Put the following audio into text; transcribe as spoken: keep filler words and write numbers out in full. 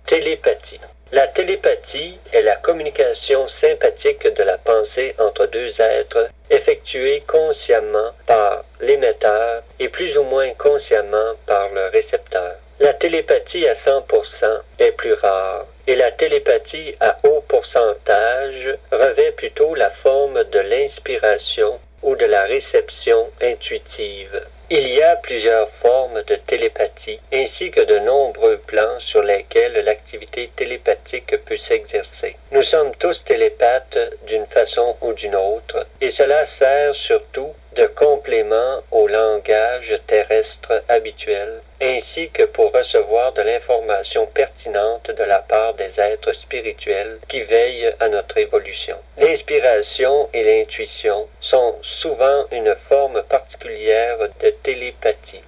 Télépathie. La télépathie est la communication sympathique de la pensée entre deux êtres effectuée consciemment par l'émetteur et plus ou moins consciemment par le récepteur. La télépathie à cent pour cent est plus rare et la télépathie à haut pourcentage revêt plutôt la forme de l'inspiration ou de la réception intuitive. Il y a plusieurs formes de télépathie, ainsi que de nombreux plans sur lesquels l'activité télépathique peut s'exercer. Nous sommes tous télépathes d'une façon ou d'une autre, et cela sert surtout de complément au langage terrestre habituel, ainsi que pour recevoir de l'information pertinente de la part des êtres spirituels qui veillent à notre évolution. L'inspiration et l'intuition sont souvent une forme particulière de télépathie.